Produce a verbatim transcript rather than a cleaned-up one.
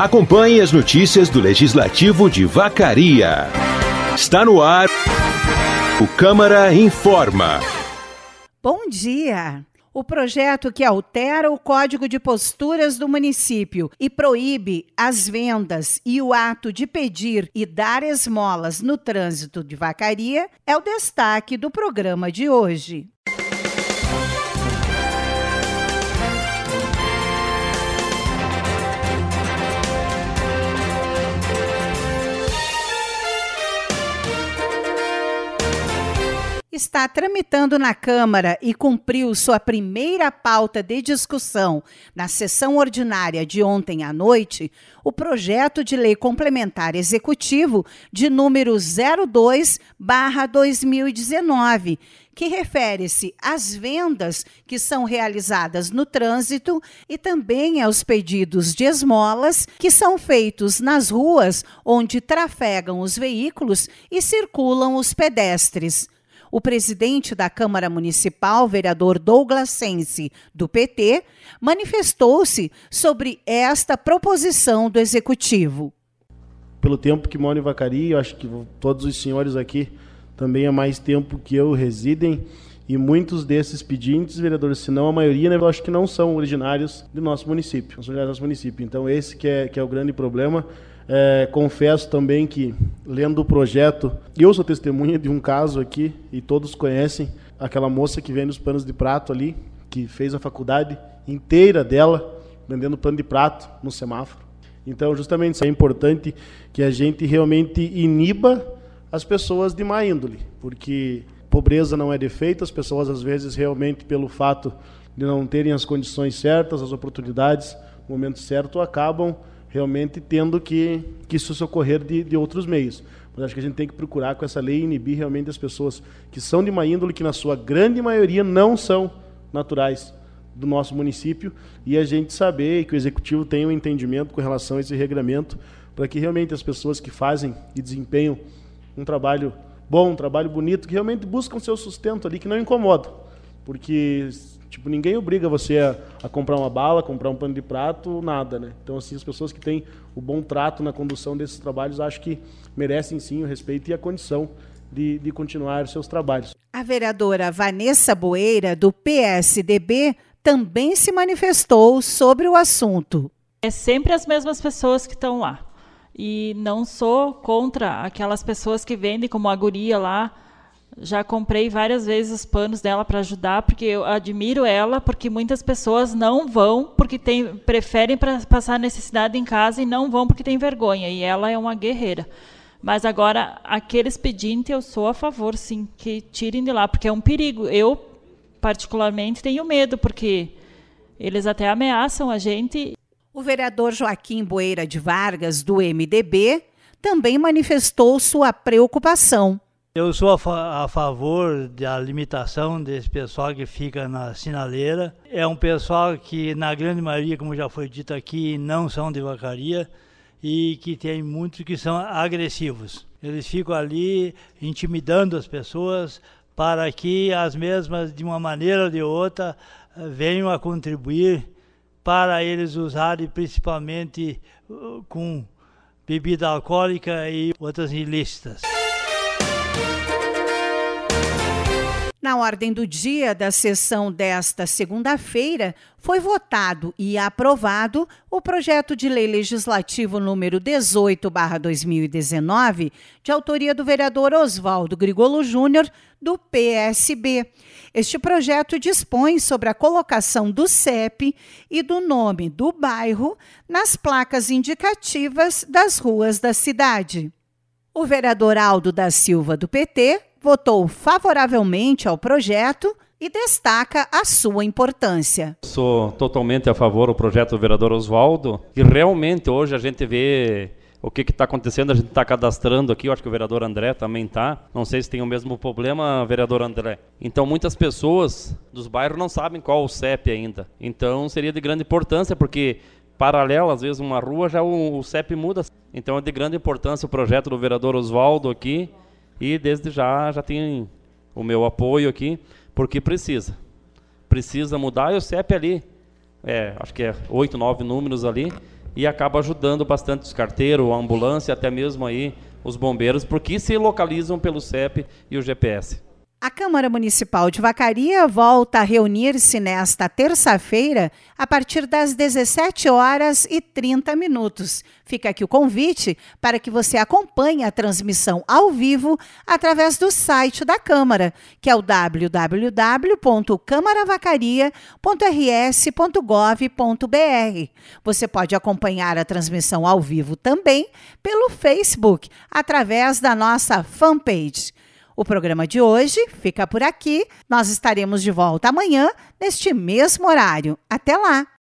Acompanhe as notícias do Legislativo de Vacaria. Está no ar o Câmara Informa. Bom dia! O projeto que altera o Código de Posturas do município e proíbe as vendas e o ato de pedir e dar esmolas no trânsito de Vacaria é o destaque do programa de hoje. Está tramitando na Câmara e cumpriu sua primeira pauta de discussão na sessão ordinária de ontem à noite, o projeto de lei complementar executivo de número zero dois barra dois mil e dezenove, que refere-se às vendas que são realizadas no trânsito e também aos pedidos de esmolas que são feitos nas ruas onde trafegam os veículos e circulam os pedestres. O presidente da Câmara Municipal, vereador Douglas Sense, do P T, manifestou-se sobre esta proposição do Executivo. Pelo tempo que moro em Vacaria, eu acho que todos os senhores aqui também há mais tempo que eu residem, e muitos desses pedintes, vereadores, se não a maioria, né, eu acho que não são originários do nosso município, não são originários do nosso município. Então esse que é, que é o grande problema. É, confesso também que, lendo o projeto, eu sou testemunha de um caso aqui, e todos conhecem aquela moça que vende os panos de prato ali, que fez a faculdade inteira dela vendendo pano de prato no semáforo. Então, justamente, isso é importante que a gente realmente iniba as pessoas de má índole, porque pobreza não é defeito, as pessoas, às vezes, realmente, pelo fato de não terem as condições certas, as oportunidades, no momento certo, acabam realmente tendo que, que se socorrer de, de outros meios. Mas acho que a gente tem que procurar com essa lei inibir realmente as pessoas que são de má índole, que na sua grande maioria não são naturais do nosso município, e a gente saber que o Executivo tem um entendimento com relação a esse regramento, para que realmente as pessoas que fazem e desempenham um trabalho bom, um trabalho bonito, que realmente buscam seu sustento ali, que não incomodam. Porque tipo, ninguém obriga você a, a comprar uma bala, comprar um pano de prato, nada, né? Então, assim, as pessoas que têm o bom trato na condução desses trabalhos, acho que merecem, sim, o respeito e a condição de, de continuar os seus trabalhos. A vereadora Vanessa Boeira, do P S D B, também se manifestou sobre o assunto. É sempre as mesmas pessoas que estão lá. E não sou contra aquelas pessoas que vendem, como a guria lá. Já comprei várias vezes os panos dela para ajudar, porque eu admiro ela, porque muitas pessoas não vão, porque tem, preferem pra passar necessidade em casa e não vão porque tem vergonha, e ela é uma guerreira. Mas agora, aqueles pedintes, eu sou a favor, sim, que tirem de lá, porque é um perigo. Eu, particularmente, tenho medo, porque eles até ameaçam a gente. O vereador Joaquim Boeira de Vargas, do M D B, também manifestou sua preocupação. Eu sou a, fa- a favor da limitação desse pessoal que fica na sinaleira. É um pessoal que, na grande maioria, como já foi dito aqui, não são de Vacaria e que tem muitos que são agressivos. Eles ficam ali intimidando as pessoas para que as mesmas, de uma maneira ou de outra, venham a contribuir para eles usarem principalmente uh, com bebida alcoólica e outras ilícitas. Na ordem do dia da sessão desta segunda-feira, foi votado e aprovado o projeto de lei legislativo número dezoito barra dois mil e dezenove, de autoria do vereador Oswaldo Grigolo Júnior, do P S B. Este projeto dispõe sobre a colocação do C E P e do nome do bairro nas placas indicativas das ruas da cidade. O vereador Aldo da Silva, do P T, votou favoravelmente ao projeto e destaca a sua importância. Sou totalmente a favor do projeto do vereador Oswaldo, e realmente hoje a gente vê o que está acontecendo, a gente está cadastrando aqui, eu acho que o vereador André também está, não sei se tem o mesmo problema, vereador André. Então muitas pessoas dos bairros não sabem qual o C E P ainda, então seria de grande importância, porque paralelo, às vezes uma rua, já o, o C E P muda, então é de grande importância o projeto do vereador Oswaldo aqui, e desde já já tem o meu apoio aqui, porque precisa. Precisa mudar, e o C E P ali, é, acho que é oito, nove números ali, e acaba ajudando bastante os carteiros, a ambulância, até mesmo aí os bombeiros, porque se localizam pelo C E P e o G P S. A Câmara Municipal de Vacaria volta a reunir-se nesta terça-feira a partir das dezessete horas e trinta minutos. Fica aqui o convite para que você acompanhe a transmissão ao vivo através do site da Câmara, que é o w w w ponto câmara vacaria ponto r s ponto gov ponto b r. Você pode acompanhar a transmissão ao vivo também pelo Facebook, através da nossa fanpage. O programa de hoje fica por aqui. Nós estaremos de volta amanhã, neste mesmo horário. Até lá!